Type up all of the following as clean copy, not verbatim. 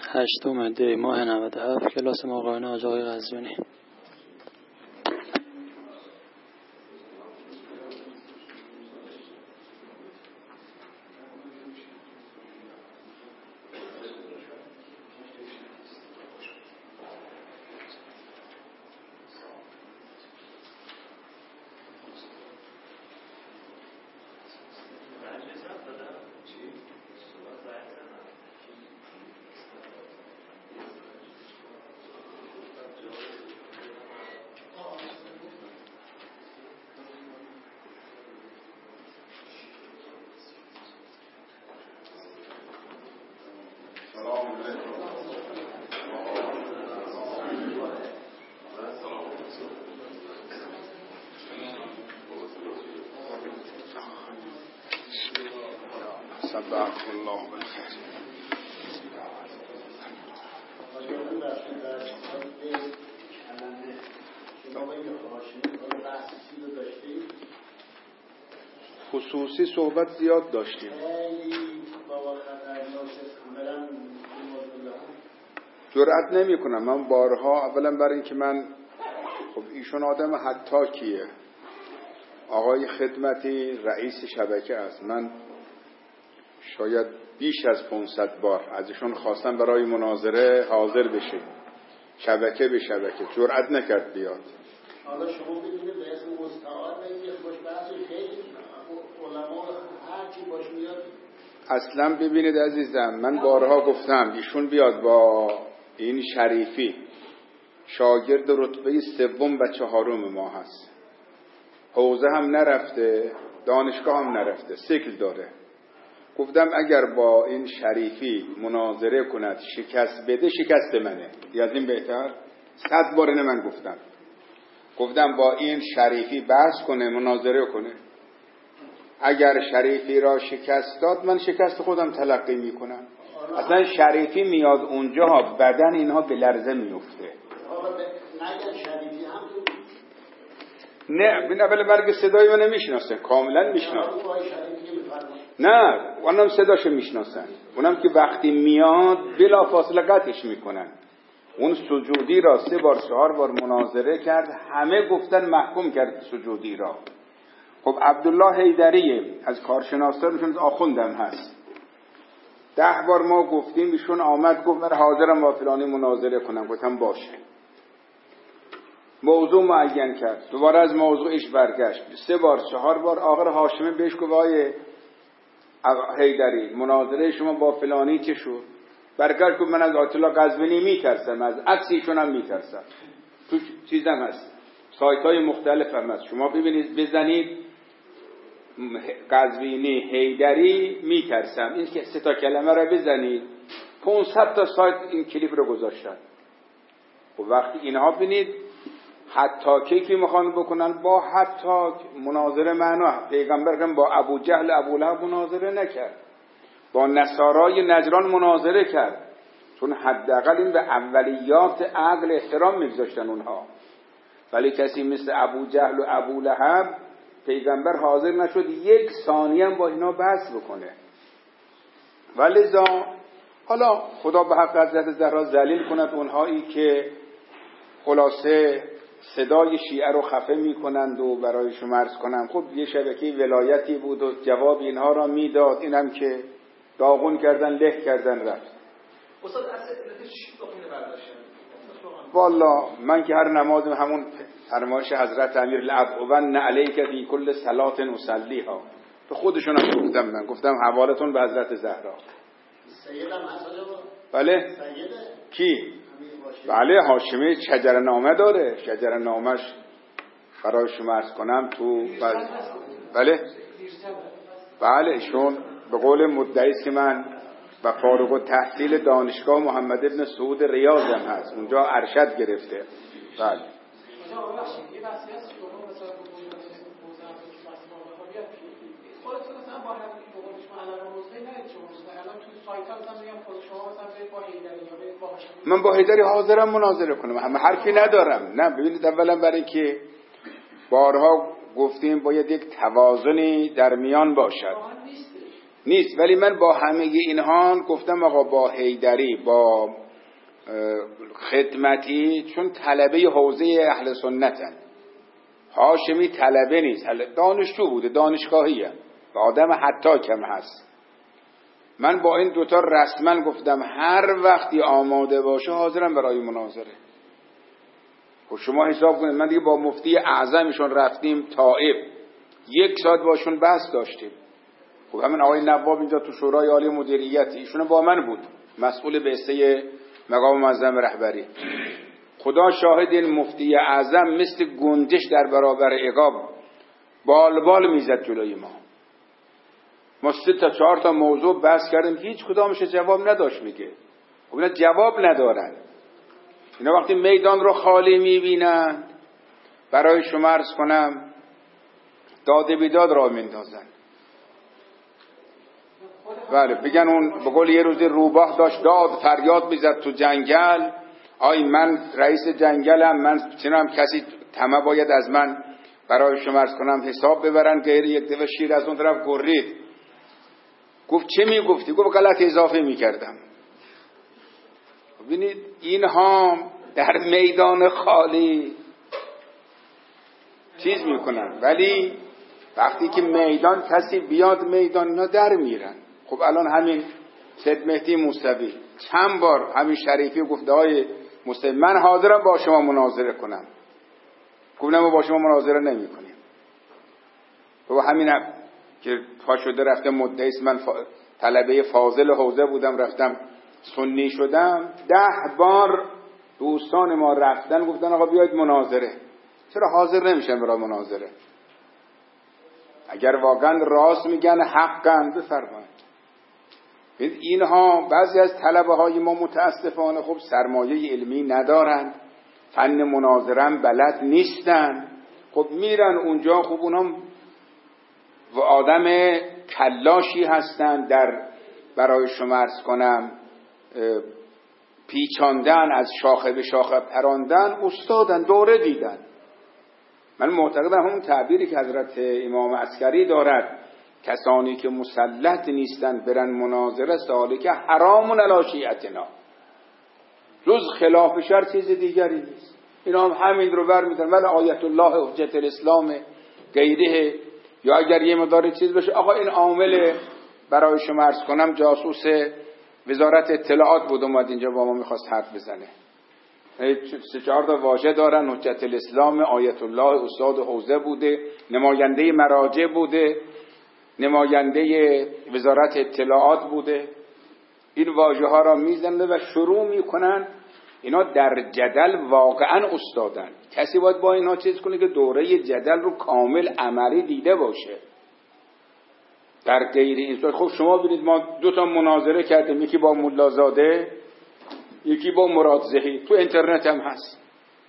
8 دی ماه 97 کلاس مقارنه حاج آقای قزوینی. صدق الله بالخير. خصوصی صحبت زیاد داشتیم. جرئت نمی کنم من بارها، اولا برای اینکه من خب ایشون آدم حتاکیه، آقای خدمتی رئیس شبکه است، من شاید بیش از 500 بار از ایشون خواستم برای مناظره حاضر بشه، شبکه به شبکه، جرئت نکرد بیاد. حالا شما ببینید به اسم مستعار نمیگه، خوشبخت خیلی علما هر کی باش میاد. اصلا ببینید عزیزم، من بارها گفتم ایشون بیاد با این شریفی، شاگرد رتبه 3 و 4 ما هست، حوزه هم نرفته، دانشگاه هم نرفته، سیکل داره. گفتم اگر با این شریفی مناظره کند شکست بده، شکست منه، یا از این بهتر 100 بار اینو من گفتم با این شریفی بحث کنه، مناظره کنه، اگر شریفی را شکست داد من شکست خودم تلقی میکنم. اصلا شریفی میاد اونجا بدن اینها به لرزه میفته. نه ببین اول برگ صدای من نمیشناسه، کاملا میشناسه. نه اونم صداشو میشناسن، اونم که وقتی میاد بلا فاصله قطعش میکنن. اون سجودی را 3 بار 4 بار مناظره کرد، همه گفتن محکوم کرد سجودی را. خب عبدالله حیدری از کارشناسانشون آخوندم هست، 10 بار ما گفتیم، ایشون آمد گفت من حاضرم با فلانی مناظره کنم، گفتم باشه. موضوع معین کرد، دوباره از موضوعش برگشت 3 بار 4 بار، آخر هاشمی بهش گفت آقای حیدری مناظره شما با فلانی چه شد؟ برگشت گفت من از آیت الله قزوینی میترسم، از عکسیشون هم میترسم. تو چیزم هست، سایت های مختلف هم هست، شما ببینید بزنید قزوینی حیدری میترسم، این که 3 تا کلمه را بزنید 500 تا سایت این کلیپ رو گذاشتن. و وقتی اینها ببینید حتاکی که میخوان بکنن با حتاک مناظره معنا، پیغمبر هم با ابو جهل ابو لهب مناظره نکرد، با نصارای نجران مناظره کرد، چون حداقل این به اولیات عقل احترام میگذاشتن اونها. ولی کسی مثل ابو جهل و ابو لهب پیغمبر حاضر نشد 1 ثانیه هم با اینا بحث بکنه. ولذا حالا خدا به حق حضرت زهرا ذلیل کند اونهایی که خلاصه صدای شیعه رو خفه میکنند و برایشون عرض کنم خب یه شبکه ولایتی بود و جواب اینها را میداد، اینم که داغون کردن له کردن رفت. استاد اصلا چی بخونه برداشتن؟ والا من که هر نماز همون فرمایش حضرت امیر الابوان علیک فی کل صلات اصلیها، به خودشون هم گفتم، من گفتم حوالتون به حضرت زهرا. سیدم حسن بله سیده کی؟ بله هاشمی شجرنامه داره، شجرنامهش برای شما عرض کنم تو بله بله ایشون به قول مدعی که من و فارغ التحصیل دانشگاه محمد ابن سعود ریاض هم هست، اونجا ارشد گرفته. بله من با حیدری حاضرم مناظره کنم، همه حرفی ندارم. نه ببینید اولا برای که بارها گفتیم باید یک توازنی در میان باشد. نیست. ولی من با همه اینها گفتم آقا با حیدری، با خدمتی، چون طلبه حوزه اهل سنتن، هاشمی طلبه نیست، دانشجو بوده، دانشگاهیه و آدم حتی کم هست. من با این دوتا رسما گفتم هر وقتی آماده باشه حاضرم برای مناظره. خب شما حساب کنید، من دیگه با مفتی اعظمشون رفتیم طائف، 1 ساعت باشون بحث داشتیم. خب همین آقای نواب اینجا تو شورای عالی مدیریت، ایشون با من بود، مسئول بعثه مقام معظم رهبری. خدا شاهد، این مفتی اعظم مثل گنجش در برابر عقاب بال میزد جلوی ما. ما 3 تا 4 تا موضوع بحث کردیم، هیچ کدامش جواب نداشت. میگه خب اینا جواب ندارن. اینا وقتی میدان رو خالی میبینن، برای شما عرض کنم داد بیداد را میندازن. بله بگن اون به قول یه روزی روباه داشت داد فریاد میزد تو جنگل، آی من رئیس جنگلم، من چنم کسی طمع باید از من برای شما عرض کنم حساب ببرن. غیر یک دفعه شیر از اون طرف گرید. گفت چه میگفتی؟ گفت غلط اضافه میکردم. ببینید اینها در میدان خالی چیز میکنن، ولی وقتی که میدان کسی بیاد میدان اینا در میرن. خب الان همین سید مهدی موسوی چند بار همین شریفی گفته های موسوی من حاضرم با شما مناظره کنم. گفتم ما با شما مناظره نمی کنیم. و همین هم که پا شده رفته مدعی است من طلبه فاضل حوزه بودم رفتم سنی شدم، 10 بار دوستان ما رفتن گفتن آقا بیاید مناظره. چرا حاضر نمیشن برای مناظره؟ اگر واقعا راست میگن حقاً بفرمایید. اینها بعضی از طلبه های ما متاسفانه خب سرمایه علمی ندارند، فن مناظره بلد نیستن. خب میرن اونجا، خب اونها و آدم کلاشی هستن در برای شما عرض کنم پیچاندن، از شاخه به شاخه پراندن، استادن، دوره دیدن. من معتقدم همون تعبیری که حضرت امام عسکری دارد، کسانی که مسلط نیستن برن مناظره سالک حرامون علی شیعتنا، جز خلاف شر چیز دیگری نیست. اینا هم همین رو برمی‌دارن. ولی آیت الله حجت الاسلام غیره، یا اگر یه مقدار چیز بشه آقا این عامل برای شما عرض کنم جاسوس وزارت اطلاعات بود اومد اینجا با ما میخواست حرف بزنه. 3-4 تا واژه دارن، حجت الاسلام، آیت الله، استاد حوزه بوده، نماینده مراجع بوده، نماینده وزارت اطلاعات بوده. این واژه ها را میزنن و شروع میکنن. اینا در جدل واقعا استادن. کسی باید با اینا چیز کنه که دوره جدل رو کامل عملی دیده باشه. در غیر این صورت خب شما ببینید ما 2 تا مناظره کردیم، یکی با ملازاده یکی با مرادزهی، تو اینترنت هم هست.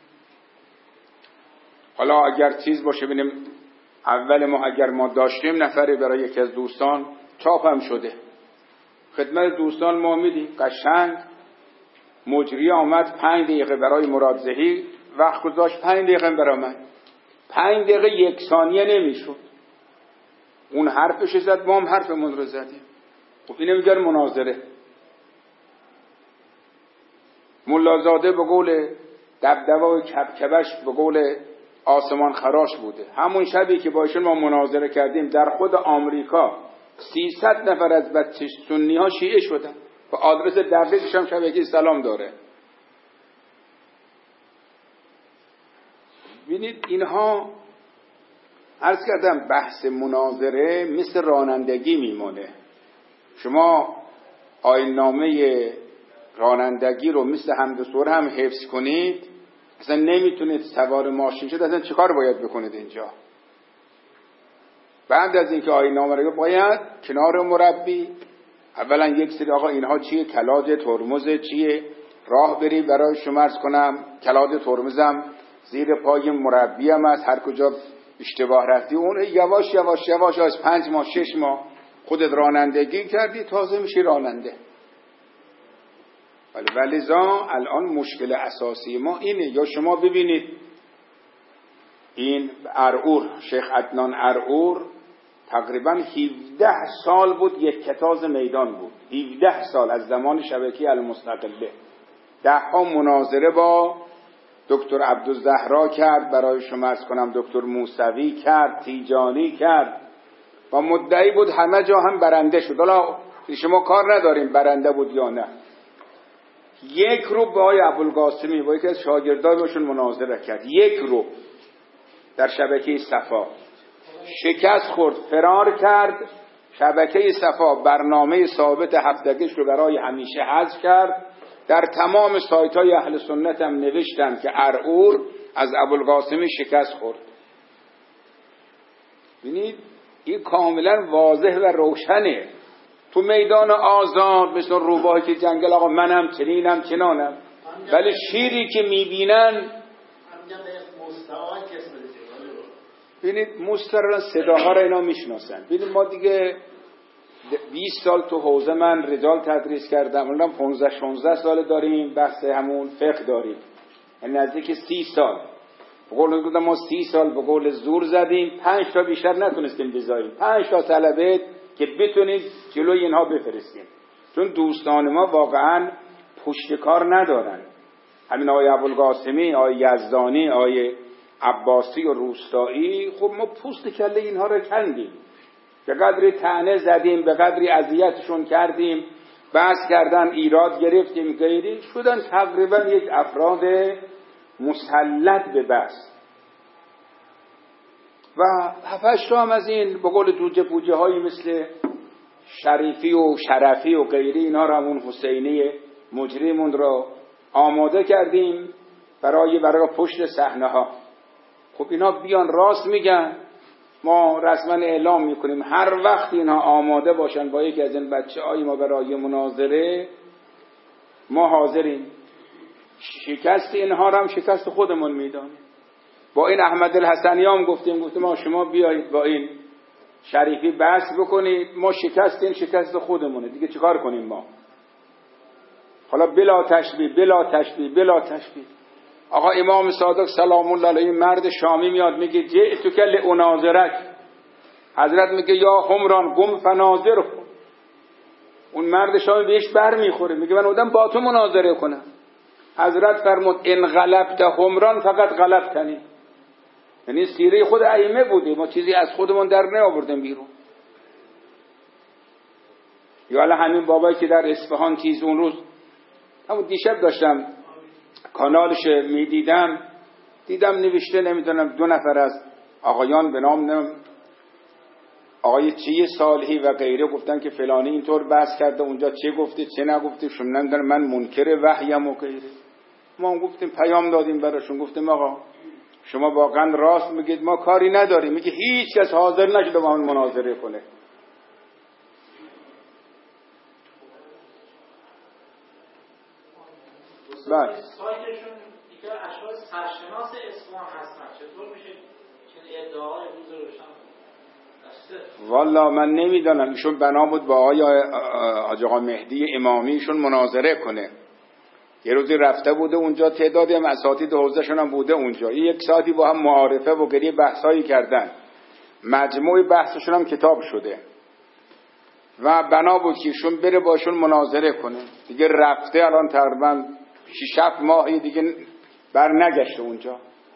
حالا اگر چیز باشه ببینیم، اول ما اگر ما داشتیم نفری برای یکی از دوستان چاپ هم شده، خدمت دوستان ما میدیم، قشنگ مجری آمد 5 دقیقه برای مرادزهی وقت گذاشت، 5 دقیقه برای من، 5 دقیقه 1 ثانیه نمیشد. اون حرفش زد، ما هم حرفمون رو زدیم. خب اینه میگن مناظره. ملازاده به قول دبدبه و کبکبش به قول آسمان خراش بوده. همون شبی که با ایشون ما مناظره کردیم در خود آمریکا 300 نفر از بچه سنی ها شیعه شدن و آدرس دقیقش هم شبکه سلام داره. ببینید اینها عرض کردم بحث مناظره مثل رانندگی میمونه. شما آیین‌نامه رانندگی رو مثل حمد و سوره هم حفظ کنید، اصلا نمیتونید سوار ماشین شد، اصلا چیکار باید بکنید اینجا؟ بعد از اینکه آیین‌نامه رو باید کنار مربی اولا یک سری آقا اینها چیه، کلاد ترمز چیه، راه بری برای شما عرض کنم کلاد ترمزم زیر پای مربی هم هست، هر کجا اشتباه رفتی اون یواش یواش یواش از 5 ماه 6 ماه خودت رانندگی کردی تازه میشی راننده. ولذا الان مشکل اساسی ما اینه. یا شما ببینید این ارعور، شیخ عدنان ارعور تقریبا 17 سال بود یک کتاز میدان بود، 17 سال از زمان شبکه المستقله. 10 مناظره با دکتر عبدالزهرا کرد، برای شما عرض کنم دکتر موسوی کرد، تیجانی کرد و مدعی بود همه جا هم برنده شد. حالا شما کار نداریم برنده بود یا نه. یک رو با آقای ابوالقاسمی با یکی از شاگردانشون مناظره کرد، یک رو در شبکه صفا، شکست خورد، فرار کرد. شبکه صفا برنامه ثابت هفتگیش رو برای همیشه حذف کرد. در تمام سایت‌های اهل سنت هم نوشتن که ارعور از ابوالقاسمی شکست خورد. ببینید این کاملا واضح و روشنه. تو میدان آزاد مثل روباهی که جنگل آقا منم چنینم چنانم، ولی شیری که میبینن ببینید مستقلا صداها را اینا میشناسن. ببینید ما دیگه 20 سال تو حوزه من رجال تدریس کردم، الان 15-16 سال داریم بحث همون فقه داریم، یعنی نزدیک 30 سال. به قول گفتم ما 30 سال به قول زور زدیم، 5 تا بیشتر نتونستیم بذاریم، 5 تا طلبه که بتونید جلوی اینها بفرستیم، چون دوستان ما واقعا پشت کار ندارن. همین آقای ابوالقاسمی، آقای یزدانی، آقای عباسی و روستایی، خب ما پوست کله اینها رو کندیم، به قدری طعنه زدیم، به قدری اذیتشون کردیم، بحث کردن ایراد گرفتیم، غیری شدن تقریبا یک افراد مسلط به بحث. و 7-8 تا هم از این به قول جوجه پوجه هایی مثل شریفی و شرفی و غیری، اینا رو همون حسینی مجریمون رو آماده کردیم برای پشت صحنه ها. خب اینا بیان راست میگن، ما رسما اعلام میکنیم هر وقت اینها آماده باشن با یکی از این بچه‌های ما برای مناظره ما حاضریم. شکست اینها هم شکست خودمون میدانیم. با این احمد الحسنی هم گفتیم ما شما بیایید با این شریفی بحث بکنید، ما شکست خودمونه دیگه، چیکار کنیم ما؟ حالا بلا تشبیه آقا امام صادق سلام الله علیه مرد شامی میاد میگه جئتو که لاناظرک، حضرت میگه یا همران قم فناظر. اون مرد شامی بهش بر میخوره، میگه من اومدم با تو مناظره کنم. حضرت فرمود ان غلبت همران فقط غلبتنی. یعنی سیره خود ائمه بوده، ما چیزی از خودمون در نیاوردیم بیرون. یا الان همین بابایی که در اصفهان تیز اون روز همون دیشب داشتم کانالش میدیدم، دیدم نوشته نمیدونم 2 نفر از آقایان به نام آقای چی صالحی و غیره گفتن که فلانی اینطور بحث کرده اونجا چه گفته چه نگفته، شون نمیدونم من منکر وحیم و غیره. ما هم گفتیم پیام دادیم براشون، گفتیم آقا شما واقعا راست میگید، ما کاری نداریم. میگه هیچ کس حاضر نشده با من مناظره کنه. بله. سایتشون دیگه اشخاص سرشناس اسلام هستن، چطور میشه چنین ادعای روز روشن؟ والا من نمیدانم، ایشون بنا بود با حاج آقا مهدی امامی ایشون مناظره کنه. یه روزی رفته بوده اونجا، تعدادی هم اساتید حوزه‌شون هم بوده اونجا، 1 ساعتی با هم معارفه و گریه بحثایی کردن، مجموع بحثشون هم کتاب شده و بنا بود که ایشون بره باشون مناظره کنه. دیگه رفته الان تقریبا 6-7 ماهی دیگه بر نگشته اونجا.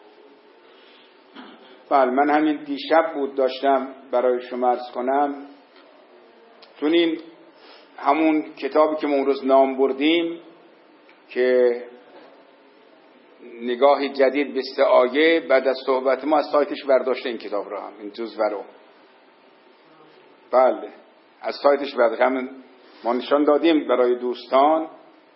بله من همین دیشب بود داشتم برای شما عرض کنم، چون این همون کتابی که ما اون روز نام بردیم که نگاهی جدید به 3 آیه، بعد از صحبت ما از سایتش برداشته این کتاب رو، هم این جزوه رو بله از سایتش برداشته، همین ما نشان دادیم برای دوستان.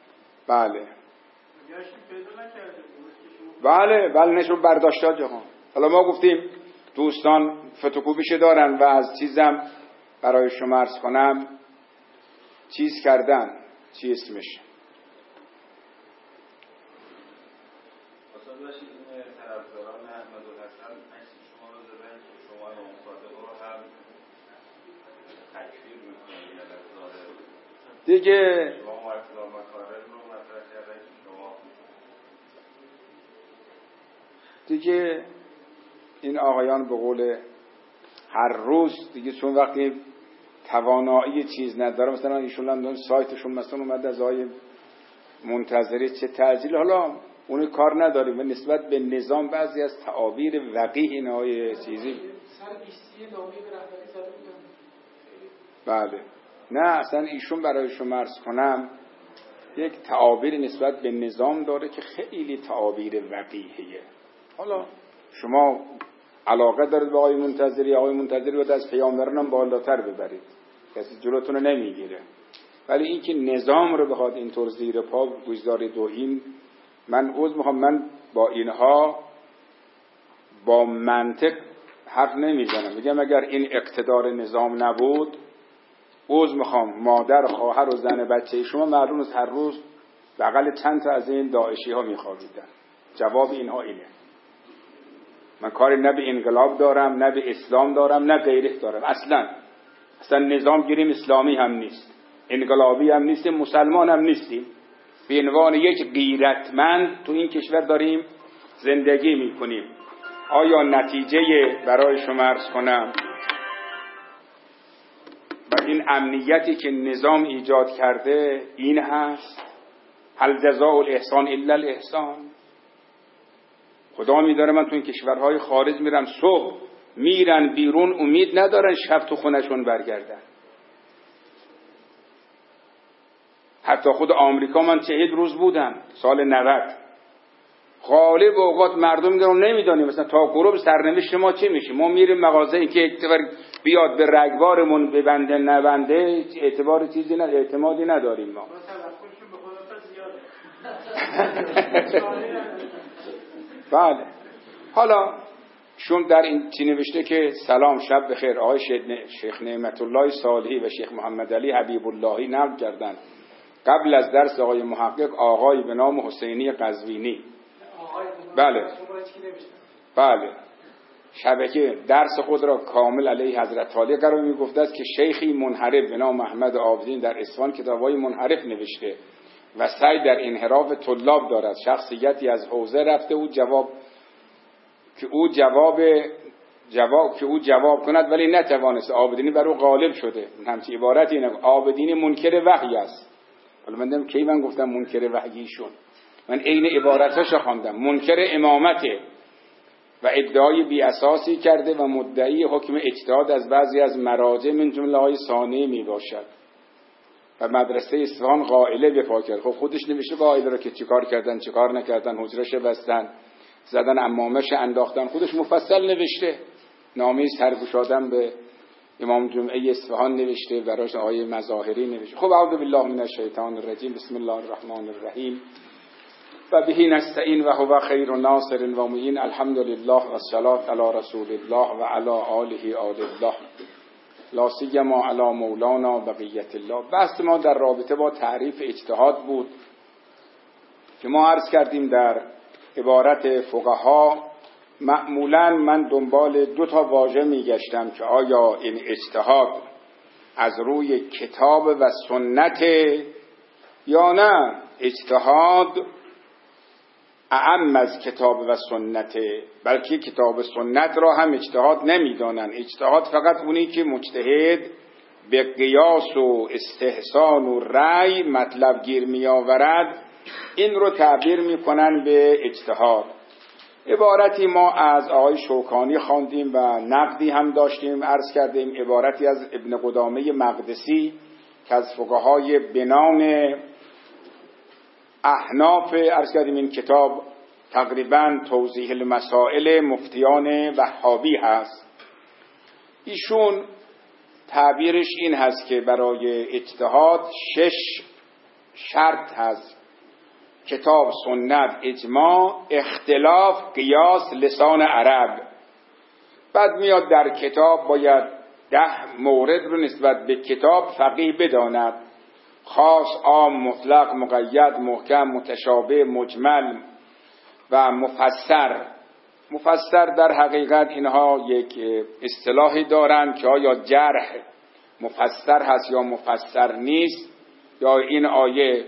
بله نشون برداشته جهان. حالا ما گفتیم دوستان فتوکوپیش دارن و از چیزم برای شما عرض کنم چیز کردن، چی اسمش طرفداران احمد الحسن عکس شما رو زدن که شما امام صادق رو هم تکفیر میکنید از ظاهر دیگه. شما مرتضی مکارم رو مطرح کردن که شما دیگه این آقایان به قول هر روز دیگه چون وقتی توانایی چیز نداره، مثلا ایشون هم سایتشون مثلا اومده از آقای منتظری چه تعجیل، حالا اون کار نداریم و نسبت به نظام بعضی از تعابیر وقیح اینهای چیزی سر 20 نامه به رهبری زده بودن. بله نه اصلا ایشون برای شما عرض کنم یک تعابیر نسبت به نظام داره که خیلی تعابیر وقیحیه. حالا شما علاقه دارید به آقای منتظری باید از پیامبران هم بالاتر ببرید، کسی جلوتون رو نمیگیره، ولی اینکه نظام رو بخواد اینطور زیر پا بگذارید و این من من با اینها با منطق حرف نمیزنم، میگم اگر این اقتدار نظام نبود مادر خواهر و زن بچه شما معلوم است هر روز بغل چند تا از این داعشی ها میخوابیدن. جواب اینها اینه. من کاری نه به انقلاب دارم، نه به اسلام دارم، نه غیره دارم. اصلا نظام گیریم اسلامی هم نیست، انقلابی هم نیستیم، مسلمان هم نیستیم. به عنوان یک غیرتمند تو این کشور داریم زندگی میکنیم. آیا نتیجه برای شما عرض کنم و این امنیتی که نظام ایجاد کرده این هست؟ هل جزاء الاحسان الا الاحسان؟ خدا میداره من تو این کشورهای خارج میرم، صبح میرن بیرون امید ندارن شب تو خونشون برگردن. حتی خود آمریکا من 40 روز بودم سال 90، غالب اوقات مردم میگن نمیدونیم مثلا تا غروب سرنوشت ما چی میشه. ما میریم مغازه‌ای که اعتبار بیاد به رگبارمون ببنده نبنده اعتبار چیزی نه، اعتمادی نداریم ما. بله. حالا شون در این چی نوشته که سلام شب بخیر، آقای شیخ نعمت الله صالحی و شیخ محمد علی حبیب اللهی نقل کردن قبل از درس آقای محقق آقای به نام حسینی قزوینی. بله شبکه درس خود را کامل علیه حضرت عالی قرار میگفته است که شیخی منحرف به نام احمد عابدین در اصفهان کتابای منحرف نوشته و سعی در انحراف طلاب دارد. شخصیتی از حوزه رفته او جواب کند ولی نتوانست. عابدینی بر او غالب شده. همچین عبارتی اینه، عابدینی منکر وحی است. حالا من کی من گفتم منکر وحیشون، من عین عبارتاشو خواندم. منکر امامته و ادعای بی اساسی کرده و مدعی حکم اجتهاد از بعضی از مراجع من جمله های ثانیه می باشد و مدرسه اصفهان قائله به پا کرد. خب خودش نوشته قائله را که چیکار کردن چیکار نکردن، حجرش بستن، زدن عمامش انداختن، خودش مفصل نوشته. نامه سرگشادن به امام جمعه اصفهان نوشته، براش آیه مظاهری نوشته. خب اعوذ بالله من الشیطان الرجیم، بسم الله الرحمن الرحیم و به نستعین و هو خیر ناصر و معین. الحمد لله و الصلاة علی رسول الله و علی آله آل الله لا سیما علی مولانا بقیت الله. بحث ما در رابطه با تعریف اجتهاد بود که ما عرض کردیم در عبارت فقها معمولا من دنبال 2 واژه میگشتم که آیا این اجتهاد از روی کتاب و سنت یا نه اجتهاد اعم از کتاب و سنت، بلکه کتاب و سنت را هم اجتهاد نمیدانند. اجتهاد فقط اونی که مجتهد به قیاس و استحسان و رأی مطلب گیر می آورد این رو تعبیر می کنن به اجتهاد. عبارتی ما از آقای شوکانی خواندیم و نقدی هم داشتیم عرض کردیم، عبارتی از ابن قدامه مقدسی که از فقهای به نام احناف عرض کردیم. این کتاب تقریبا توضیح المسائل مفتیان وهابی هست. ایشون تعبیرش این هست که برای اجتهاد 6 شرط هست: کتاب، سنت، اجماع، اختلاف، قیاس، لسان عرب. بعد میاد در کتاب باید 10 مورد رو نسبت به کتاب فقیه بداند: خاص، عام، مطلق، مقید، محکم، متشابه، مجمل و مفسر. مفسر در حقیقت اینها یک اصطلاحی دارن که آیا جرح مفسر هست یا مفسر نیست، یا این آیه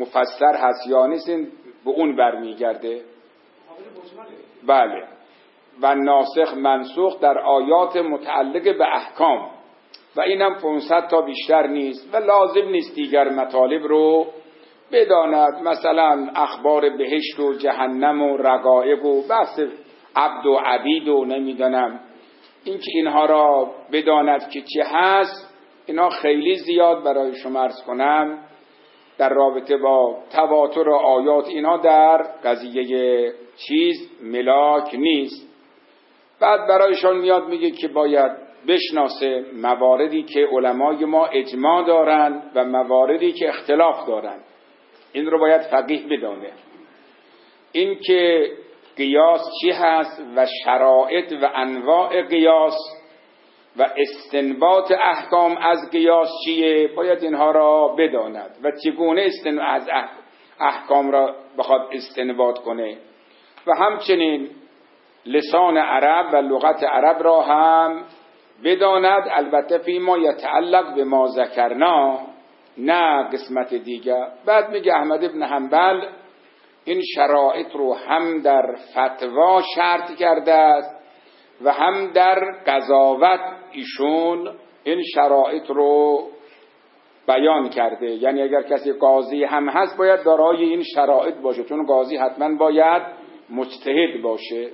مفسر هست یا نیست، به اون برمیگرده. بله. و ناسخ منسوخ در آیات متعلق به احکام و اینم 500 تا بیشتر نیست و لازم نیست دیگر مطالب رو بداند، مثلا اخبار بهشت و جهنم و رقایق و بحث عبد و عبید و نمیدانم اینکه اینها را بداند که چه هست، اینا خیلی زیاد برای شما عرض کنم در رابطه با تواتر آیات اینها در قضیه ملاک نیست. بعد برایشان میاد میگه که باید بشناسه مواردی که علمای ما اجماع دارن و مواردی که اختلاف دارن، این رو باید فقیه بدانه. این که قیاس چی هست و شرایط و انواع قیاس و استنباط احکام از قیاس چیه، باید اینها را بداند و چگونه از احکام را بخواد استنباط کنه و همچنین لسان عرب و لغت عرب را هم بداند، البته فیما یتعلق به ما ذکرنا، نه قسمت دیگر. بعد میگه احمد ابن حنبل این شرایط رو هم در فتوا شرط کرده است و هم در قضاوت ایشون این شرایط رو بیان کرده. یعنی اگر کسی قاضی هم هست باید دارای این شرایط باشه، چون قاضی حتما باید مجتهد باشه.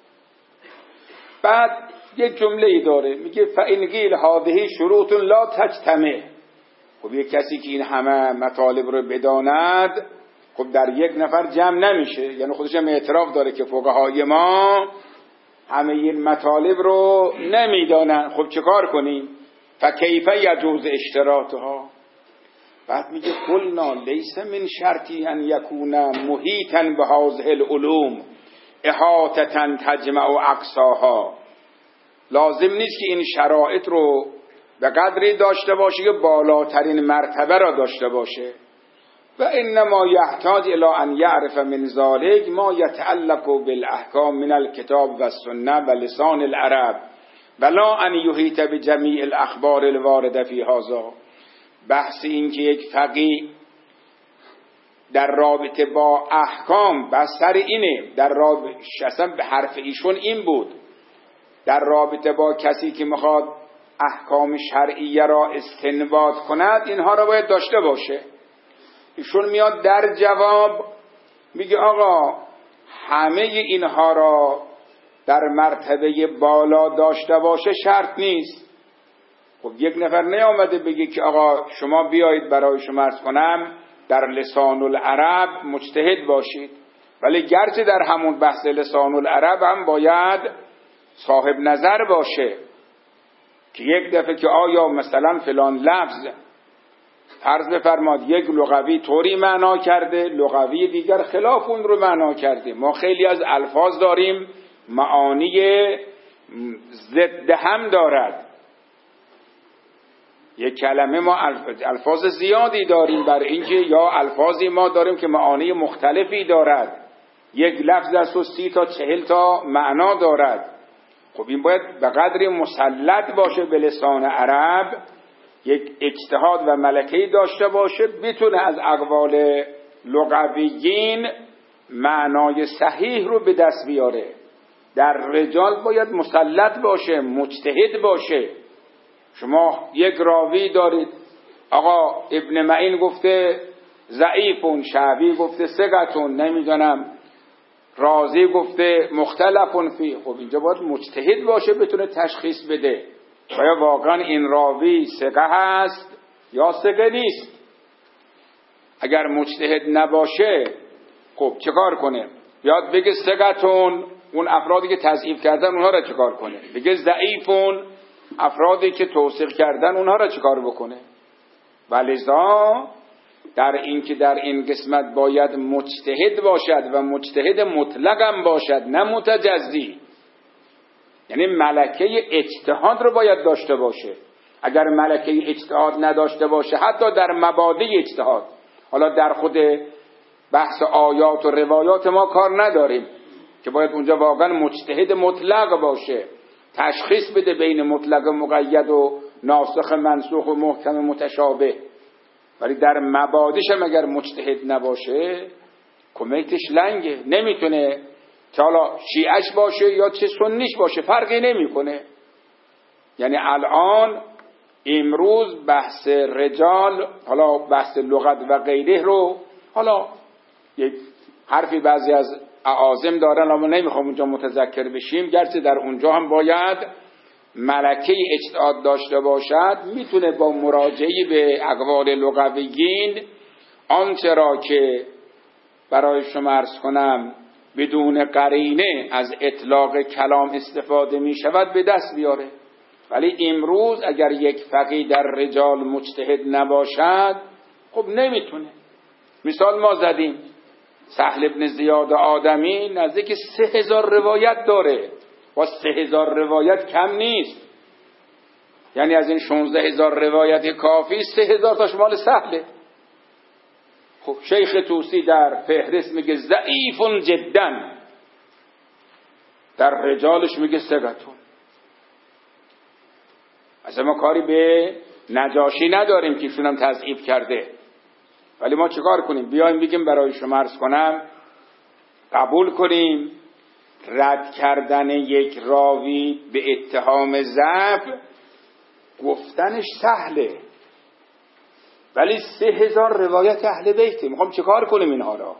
بعد یک جمله ای داره میگه فإن قیل هذه شروط لا تجتمع. خب یک کسی که این همه مطالب رو بداند خب در یک نفر جمع نمیشه، یعنی خودش هم اعتراف داره که فقهای ما همه این مطالب رو نمیدانن. خب چه کار کنیم؟ فکیف یجوز اشتراطها. بعد میگه قلنا لیس من شرطی ان یکون محیطا بهذه العلوم احاطة تجمع اقصاها. لازم نیست که این شرایط رو به قدری داشته باشه که بالاترین مرتبه را داشته باشه و انما یحتاج الی ان یعرف من ذلك ما یتعلق بالاحکام من الکتاب و السنه و لسان العرب ولا ان یحیط بجمیع الاخبار الوارده فی هذا. بحث این که یک فقیه در رابطه با احکام بسر اینه، در رابطه اصلا به حرف ایشون این بود، در رابطه با کسی که میخواد احکام شرعیه را استنباط کند اینها را باید داشته باشه. ایشون میاد در جواب میگه آقا همه اینها را در مرتبه بالا داشته باشه شرط نیست. خب یک نفر نیامده بگه که آقا شما بیایید برای شما عرض کنم در لسان العرب مجتهد باشید، ولی گرچه در همون بحث لسان العرب هم باید صاحب نظر باشه که یک دفعه که آیا مثلا فلان لفظ فرض بفرماد یک لغوی طوری معنا کرده، لغوی دیگر خلاف اون رو معنا کرده. ما خیلی از الفاظ داریم معانی ضد هم دارد. یک کلمه ما الفاظ زیادی داریم بر اینکه یا الفاظی ما داریم که معانی مختلفی دارد. یک لفظ از 30 تا 40 تا معنا دارد. خب این باید به قدری مسلط باشه به لسان عرب، یک اجتهاد و ملکه‌ای داشته باشه، بتونه از اقوال لغویین معنای صحیح رو به دست بیاره. در رجال باید مسلط باشه، مجتهد باشه. شما یک راوی دارید آقا ابن معین گفته ضعیفون، شعبی گفته ثقتون، نمیدونم رازی گفته مختلفون فی. خب اینجا باید مجتهد باشه بتونه تشخیص بده آیا واقعا این راوی ثقه هست یا ثقه نیست. اگر مجتهد نباشه خب چه کار کنه؟ بیاد بگه ثقتون، اون افرادی که تضعیف کردن اونها را چه کار کنه؟ بگه ضعیفون، افرادی که توثیق کردن اونها را چه کار بکنه؟ ولذا در این که در این قسمت باید مجتهد باشد و مجتهد مطلقم باشد نه متجزی، یعنی ملکه اجتهاد رو باید داشته باشه. اگر ملکه اجتهاد نداشته باشه حتی در مبادئ اجتهاد، حالا در خود بحث آیات و روایات ما کار نداریم که باید اونجا واقعا مجتهد مطلق باشه، تشخیص بده بین مطلق مقید و ناسخ منسوخ و محکم متشابه، ولی در مبادئش هم اگر مجتهد نباشه کمیتش لنگه، نمیتونه که حالا شیعش باشه یا چه سنیش باشه فرقی نمیکنه. یعنی الان امروز بحث رجال، حالا بحث لغت و غیره رو، حالا یک حرفی بعضی از اعاظم دارن اما نمیخوام اونجا متذکر بشیم، گرچه در اونجا هم باید ملکه اجتهاد داشته باشد، میتونه با مراجعه به اقوال لغویین آنچه را که برای شما عرض کنم بدون قرینه از اطلاق کلام استفاده می شود به دست بیاره. ولی امروز اگر یک فقیه در رجال مجتهد نباشد خب نمیتونه. مثال ما زدیم سهل ابن زیاد آدمی نزدیک 3000 روایت داره و 3000 روایت کم نیست. یعنی از این 16000 روایت کافی 3000 تاش مال سهله. خب شیخ طوسی در فهرست میگه ضعیف جدا، در رجالش میگه ثقتون. اصلا ما کاری به نجاشی نداریم که ایشون هم تضعیف کرده، ولی ما چیکار کنیم؟ بیایم بگیم برای شما عرض کنم قبول کنیم رد کردن یک راوی به اتهام ضعف گفتنش سهله، ولی 3000 روایت اهل بیته. میخوام چیکار کنیم اینها را؟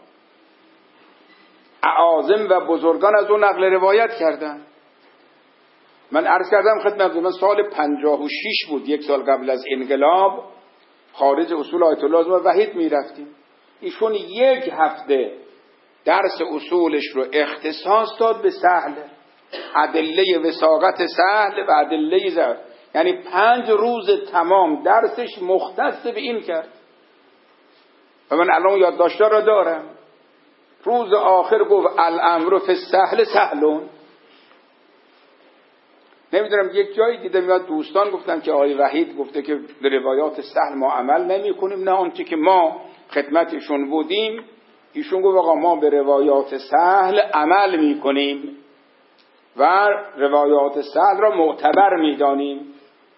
اعاظم و بزرگان از اون نقل روایت کردن. من عرض کردم خدمت من سال 56 بود، یک سال قبل از انقلاب، خارج اصول آیت الله و وحید میرفتیم. ایشون یک هفته درس اصولش رو اختصاص داد به سهل، ادله وثاقت سهل و ادله ضعف. یعنی 5 روز تمام درسش مختص به این کرد و من الان یادداشت‌ها را دارم. روز آخر گفت الامر فی السهل سهلون. نمیدونم یک جایی دیدم یا دوستان گفتن که آقای وحید گفته که در روایات سهل ما عمل نمی کنیم. نه، آنچه که ما خدمتشون بودیم ایشون گفت آقا ما به روایات سهل عمل می کنیم و روایات سهل را معتبر می دانیم.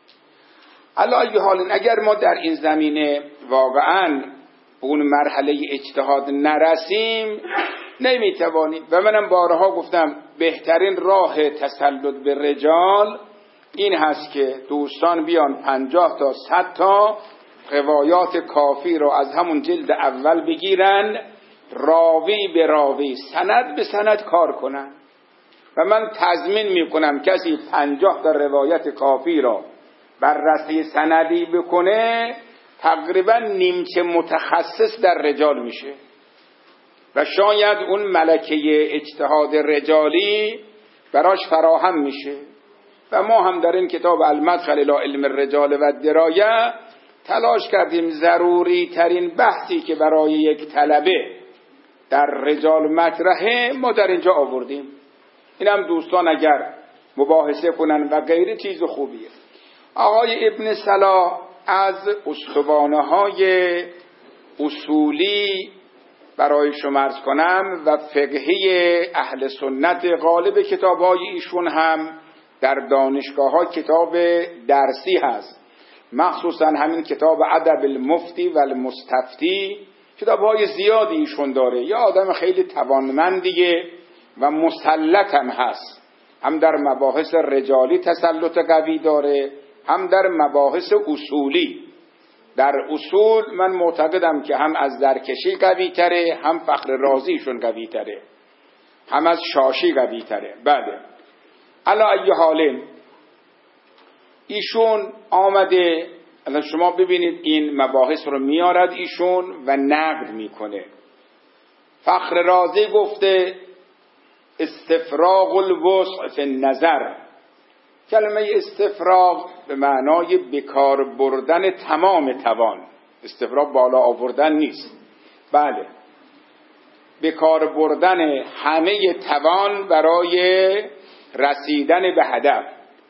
علی ای حال اگر ما در این زمینه واقعا اون مرحله اجتهاد نرسیم نمیتوانیم. و منم بارها گفتم بهترین راه تسلط به رجال این هست که دوستان بیان 50 تا 100 تا روایات کافی رو از همون جلد اول بگیرن، راوی به راوی سند به سند کار کنن. و من تضمین میکنم کسی 50 تا روایت کافی رو بررسی سندی بکنه تقریبا نیمچه متخصص در رجال میشه و شاید اون ملکه اجتهاد رجالی براش فراهم میشه. و ما هم در این کتاب المدخل الی علم الرجال و الدرایه تلاش کردیم ضروری ترین بحثی که برای یک طلبه در رجال مطرحه ما در اینجا آوردیم. این هم دوستان اگر مباحثه کنن و غیره چیز خوبیه. آقای ابن صلاح از استوانه های اصولی برای شما عرض کنم و فقهی اهل سنت غالب کتاب های ایشون هم در دانشگاه ها کتاب درسی هست، مخصوصا همین کتاب ادب المفتی و المستفتی کتاب های زیادی ایشون داره. یا آدم خیلی توانمندیه و مسلط هم هست، هم در مباحث رجالی تسلط قوی داره هم در مباحث اصولی. در اصول من معتقدم که هم از زرکشی قوی تره، هم فخر رازیشون قوی تره، هم از شاشی قوی تره. بله علا ای حال ایشون آمده، الان شما ببینید این مباحث رو میارد ایشون و نقد میکنه. فخر رازی گفته استفراغ الوسع فی النظر. کلمه استفراغ به معنای بکار بردن تمام توان، استفراغ بالا آوردن نیست، بله بکار بردن همه توان برای رسیدن به هدف.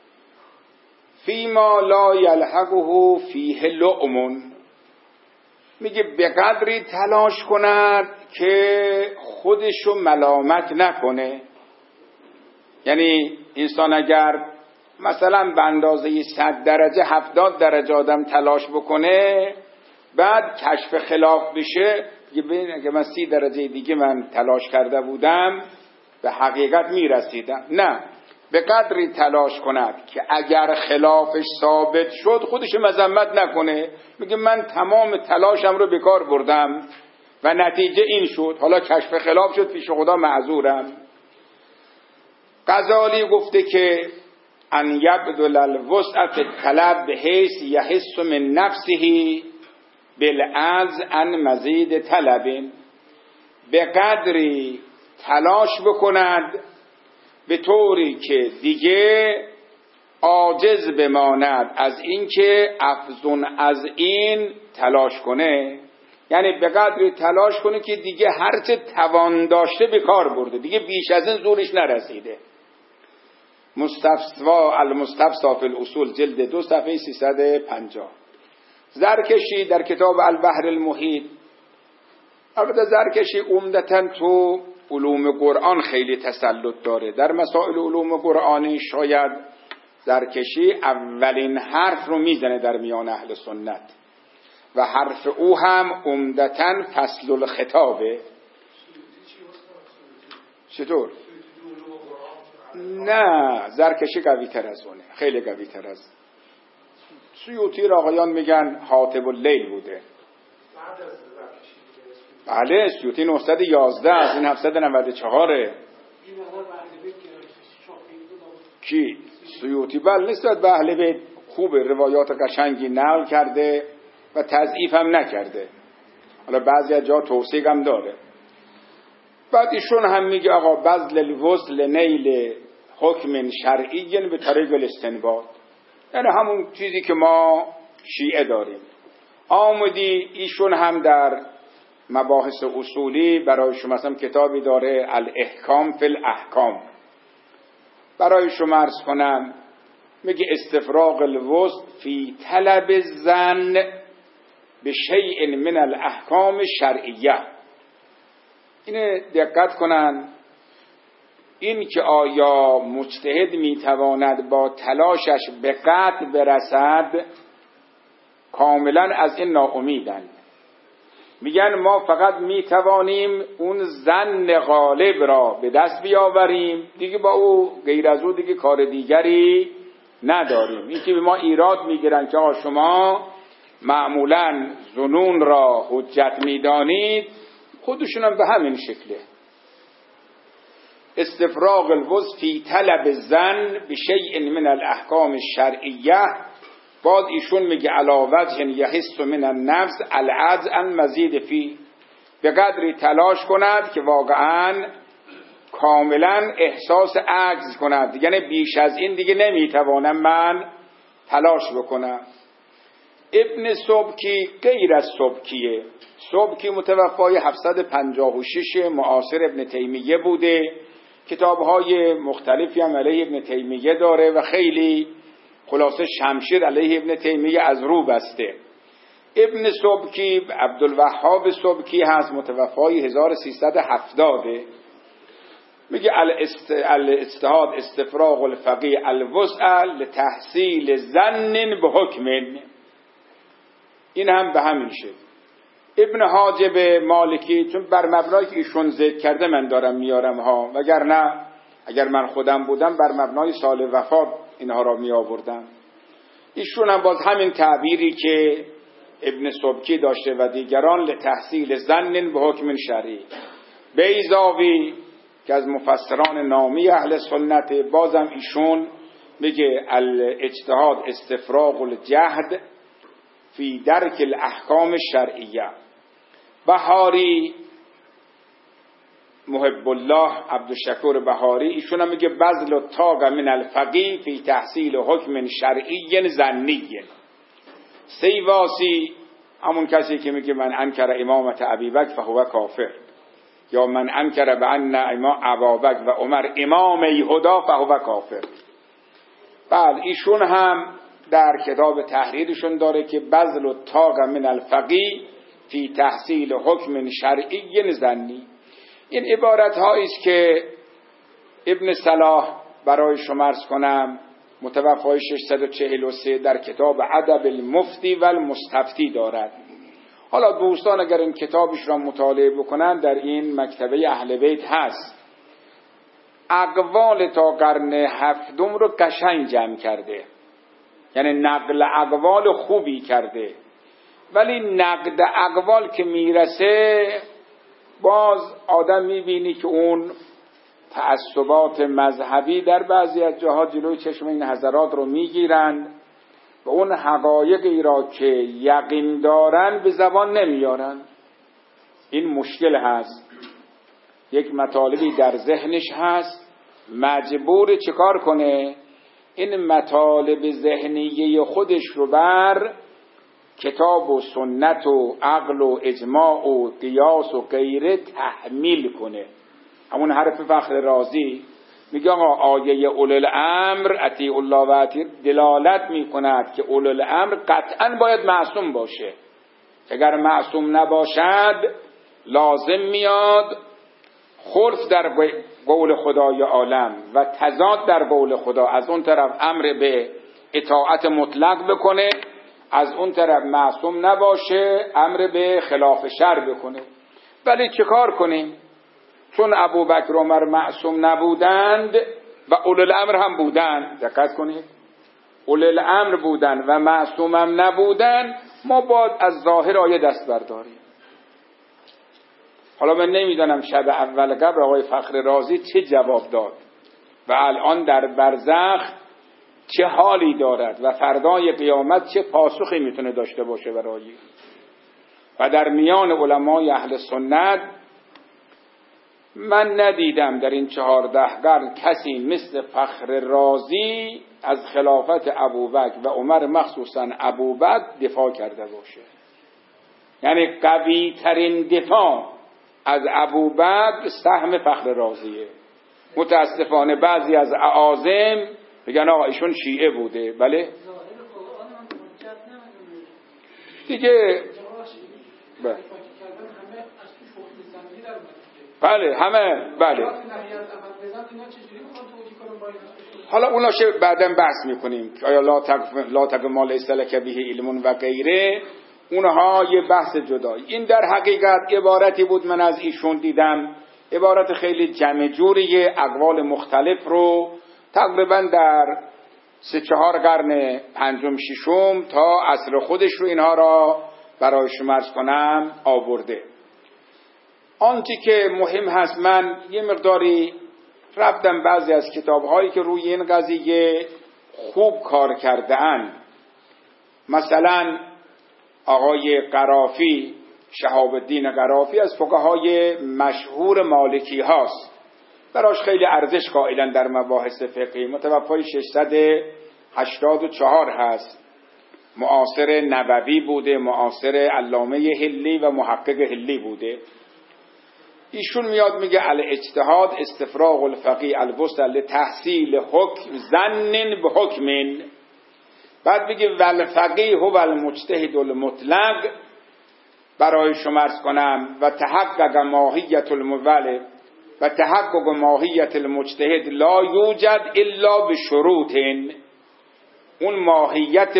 فیما لا یلحقه فیه لؤم، میگه به قدری تلاش کند که خودشو ملامت نکنه. یعنی انسان اگر مثلا به اندازه 100 درجه 70 درجه آدم تلاش بکنه بعد کشف خلاف بشه، ببین اگه من 30 درجه دیگه من تلاش کرده بودم به حقیقت میرسیدن. نه، به قدری تلاش کند که اگر خلافش ثابت شد خودش مذمت نکنه، میگه من تمام تلاشم رو به کار بردم و نتیجه این شد، حالا کشف خلاف شد، پیش خدا معذورم. غزالی گفته که ان یبذل الوسع فی الطلب بحیث یحس من نفسه بالعجز عن مزید طلب، به قدری تلاش بکند به طوری که دیگه عاجز بماند از این که افزون از این تلاش کنه. یعنی به قدری تلاش کنه که دیگه هرچه توان داشته به کار برده، دیگه بیش از این زورش نرسیده. المستفصی فی الاصول جلد 2 صفحه 350. زرکشی در کتاب البحر المحیط، البته زرکشی عمدتاً تو علوم قرآن خیلی تسلط داره، در مسائل علوم قرآنی شاید زرکشی اولین حرف رو میزنه در میان اهل سنت و حرف او هم عمدتاً فصل الخطابه. چطور؟ نه، زرکشی قوی تر از اونه، خیلی قوی تر از سیوطی را آقایان میگن حاطب اللیل بوده. بله، سیوطی 911 از این 794. کی؟ سیوطی. بله، نسبت به اهل بیت خوبه، روایات قشنگی نقل کرده و تضعیف هم نکرده، حالا بعضی از جا توثیق هم داره. بعد ایشون هم میگه آقا بذل الوصل نیل حکم شرعی به طریق الاستنباط، یعنی همون چیزی که ما شیعه داریم. آمدی ایشون هم در مباحث اصولی برای شما مثلا کتابی داره الاحکام فی الاحکام، برای شما عرض کنم میگه استفراغ الوسط فی طلب الظن به شیء من الاحکام شرعیه. اینه دقت کنن، این که آیا مجتهد میتواند با تلاشش به قطع برسد، کاملا از این ناامیدند. میگن ما فقط میتوانیم اون ظن غالب را به دست بیاوریم، دیگه با او غیر از او دیگه کار دیگری نداریم. این که به ما ایراد میگیرن که آقا شما معمولا ظنون را حجت میدانید، خودشون هم به همین شکله. استفراغ الوسع فی طلب الظن بشیء من الاحکام الشرعیه. بعد ایشون میگه علاوه یحس من النفس العجز عن مزید فی، به قدری تلاش کند که واقعا کاملا احساس عجز کند، یعنی بیش از این دیگه نمیتوانم من تلاش بکنم. ابن سبکی غیر از سبکیه. سبکی متوفای 756 معاصر ابن تیمیه بوده، کتابهای مختلفی هم علیه ابن تیمیه داره و خیلی خلاصه شمشیر علیه ابن تیمیه از رو بسته. ابن سبکی عبدالوهاب سبکی هست، متوفای 1370. میگه الاجتهاد استفراغ الفقیه الوسع لتحصیل ظن به حکم، این هم به همین شد. ابن حاجب مالکی، چون بر مبنای که ایشون ذکر کرده من دارم میارم ها، وگرنه اگر من خودم بودم بر مبنای سال وفات اینها را می آوردم. ایشون هم باز همین تعبیری که ابن سبکی داشته و دیگران لتحصیل ظن به حکم شرعی. بیضاوی که از مفسران نامی اهل سنت، بازم ایشون میگه الاجتهاد استفراغ الجهد فی درک الاحکام الشرعیه. بهاری محب الله عبدالشکور بهاری، ایشون هم میگه بذل الطاق من الفقیه فی تحصیل حکم شرعی ظنی. سیواسی همون کسی که میگه من انکر امامت ابی بکر فهو کافر، یا من انکر بان ابابکر و عمر امامی هدا فهو کافر. بله، ایشون هم در کتاب تحریرشون داره که بذل الطاق من الفقیه فی تحصیل حکم شرعی ظنی. این عبارت هایی است که ابن صلاح برای شما عرض کنم متوفای 643 در کتاب ادب المفتی و المستفتی دارد. حالا دوستان اگر این کتابش را مطالعه بکنن در این مکتبه اهل بیت هست، اقوال تا قرن هفتم رو قشنگ جمع کرده، یعنی نقل اقوال خوبی کرده، ولی نقد اقوال که میرسه باز آدم میبینی که اون تعصبات مذهبی در بعضی از جاها جلوی چشم این حضرات رو میگیرند و اون حقایقی را که یقین دارن به زبان نمیارن. این مشکل هست. یک مطالبی در ذهنش هست، مجبور چیکار کنه؟ این مطالب ذهنیه خودش رو بر کتاب و سنت و عقل و اجماع و قیاس و غیره تحمیل کنه. همون حرف فخر رازی میگه آقا آیه اولو الامر اطیعوا الله و اطیعوا دلالت میکند که اولو الامر قطعا باید معصوم باشه. اگر معصوم نباشد لازم میاد خلف در قول خدای عالم و تضاد در قول خدا. از اون طرف امر به اطاعت مطلق بکنه، از اون طرف معصوم نباشه امر به خلاف شر بکنه. ولی چه کار کنیم؟ چون ابوبکر و عمر معصوم نبودند و اولو الامر هم بودند، دقت کنید، اولو الامر بودند و معصوم هم نبودند، ما باید از ظاهر آیه دست برداریم. حالا من نمیدانم شب اول قبر آقای فخر رازی چه جواب داد و الان در برزخ چه حالی دارد و فردای قیامت چه پاسخی میتونه داشته باشه برای. و در میان علمای اهل سنت من ندیدم در این 14 قرن کسی مثل فخر رازی از خلافت ابوبکر و عمر، مخصوصا ابوبکر، دفاع کرده باشه. یعنی قوی ترین دفاع از ابوبکر سهم فخر رازیه. متاسفانه بعضی از اعاظم میگن آقا ایشون شیعه بوده. بله دیگه بله همه بله. حالا اونا بعداً بحث میکنیم که آیا لا تقف ما لیس لک به علم و غیره، اونها یه بحث جدایی. این در حقیقت عبارتی بود من از ایشون دیدم، عبارت خیلی جمع جوری اقوال مختلف رو تقریبا در 3-4 قرن پنجم ششم تا عصر خودش رو اینها را برای شما عرض کنم آورده. آنچه که مهم هست، من یه مقداری رفتم بعضی از کتاب‌هایی که روی این قضیه خوب کار کرده اند. مثلا آقای قرافی، شهاب الدین قرافی، از فقهای مشهور مالکی هاست، براش خیلی ارزش قائلن در مباحث فقهی. متوفای 684 هست، معاصر نووی بوده، معاصر علامه حلی و محقق حلی بوده. ایشون میاد میگه الاجتهاد استفراغ الفقیه الوسط لتحصیل حکم ظن به حکم، بعد میگه والفقیه هو المجتهد المطلق، برای شما عرض کنم و تحقق ماهیت المولد و تحقق ماهیت المجتهد لا یوجد الا بشروط. اون ماهیت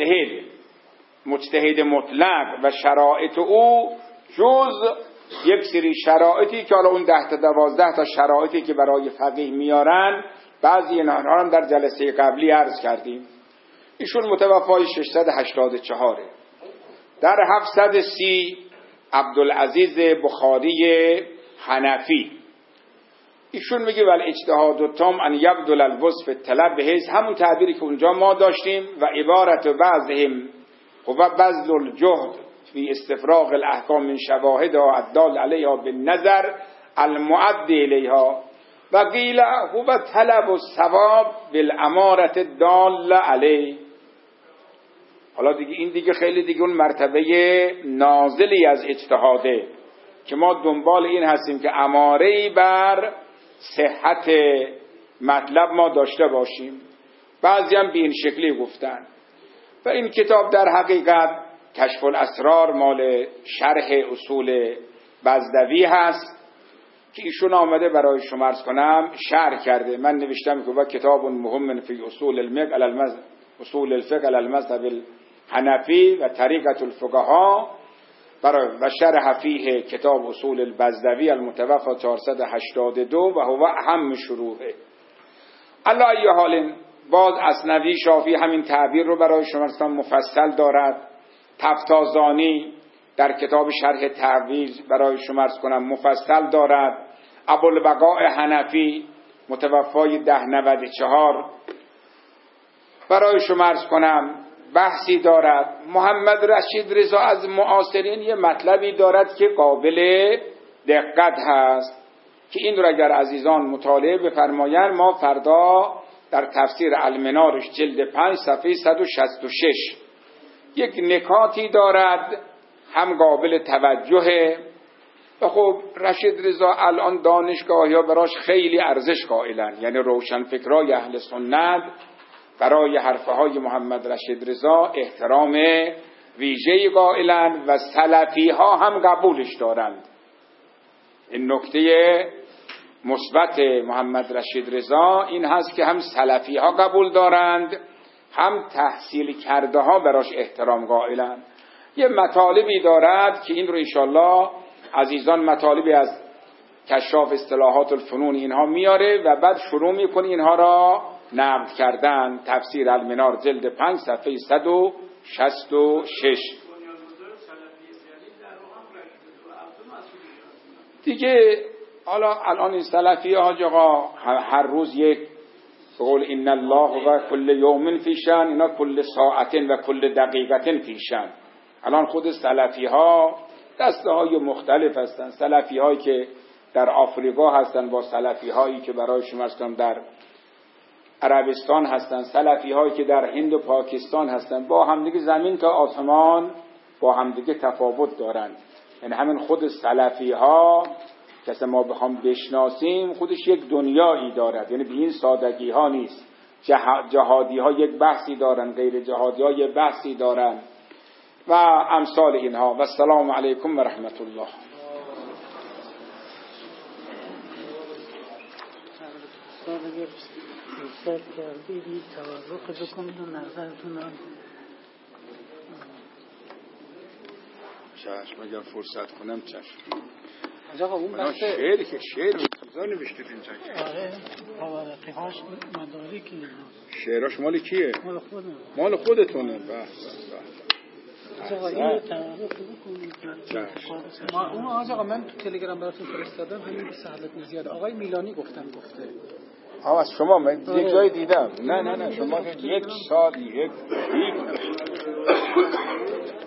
مجتهد مطلق و شرایط او جز یک سری شرایطی که حالا اون 10 تا 12 تا شرایطی که برای فقیه میارن، بعضی اینها هم در جلسه قبلی عرض کردیم. ایشون متوفای 684. در 730 عبدالعزیز بخاری حنفی، ایشون میگه ول اجتهاد التام ان یبذل الوصف الطلب بهز، همون تعبیری که اونجا ما داشتیم، و عبارت بعضهم هو بذل الجهد فی استفراغ الاحکام من شواهدها الدال علیها بالنظر المعد الیها، و قیل هو طلب الثواب بالامارة الدال علیه. حالا دیگه این دیگه خیلی دیگه اون مرتبه نازلی از اجتهاده که ما دنبال این هستیم که اماره‌ای بر صحت مطلب ما داشته باشیم. بعضی هم به این شکلی گفتن. و این کتاب در حقیقت کشف الاسرار مال شرح اصول بزدوی هست که ایشون آمده برای شما عرض کنم شرح کرده. من نوشتم که با کتاب مهم فی اصول الفقه علی المذهب الحنفی و طریقت الفقها، و شرح فیه کتاب اصول البزدوی المتوفی 482 و هو اهم شروحه. علی ای حال باز اثنوی شافی همین تعبیر رو برای شما مفصل دارد. تفتازانی در کتاب شرح تعویض برای شما عرض کنم مفصل دارد. ابوالبقاء حنفی متوفای 1094 برای شما عرض کنم بحثی دارد. محمد رشید رضا از معاصرین یه مطلبی دارد که قابل دقت هست که این رو اگر عزیزان مطالعه بفرمایند ما فردا در تفسیر المنارش جلد 5 صفحه 166 یک نکاتی دارد هم قابل توجهه. و خب رشید رضا الان دانشگاهی ها براش خیلی ارزش قائلن، یعنی روشنفکرای اهل سنت برای حرفه های محمد رشید رضا احترام ویژه‌ای قائلن و سلفی ها هم قبولش دارند. این نکته مثبت محمد رشید رضا این هست که هم سلفی ها قبول دارند هم تحصیل کرده ها براش احترام قائلند. یه مطالبی دارد که این رو انشالله عزیزان مطالبی از کشاف اصطلاحات الفنون اینها میاره و بعد شروع میکنه اینها را نقد کردن. تفسیر المنار جلد 5 صفحه 166 دیگه. حالا الان این سلفی ها آقا هر روز یک بقول ان الله و کل یوم فی شأن، اینا کل ساعت و کل دقیقت فی شأن. الان خود سلفی ها دسته های مختلف هستن. سلفی هایی که در آفریقا هستن با سلفی هایی که برای شما هستن در عربستان هستن، سلفی هایی که در هند و پاکستان هستن، با همدیگه زمین تا آسمان با همدیگه تفاوت دارند. یعنی همین خود سلفی ها که ما بخوام بشناسیم خودش یک دنیایی دارد، یعنی به این سادگی ها نیست. جهادی ها یک بحثی دارن، غیر جهادی ها یک بحثی دارن و امثال اینها. و السلام علیکم و رحمت الله. چشم اگر فرصت کنم چشم. آقا اون بحث شعری که شعر روزا نوشته اینجا. آره حوادثی‌هاش مدارکی شعراش مال کیه؟ مال خودم. مال خودتونه. به آقا اینو تعارف بکنید. ما اون آقا من تو تلگرام براتون فرستادم همین که سهلت زیاد آقای میلانی گفته. از شما من یک جای دیدم. نه شما یک سال یک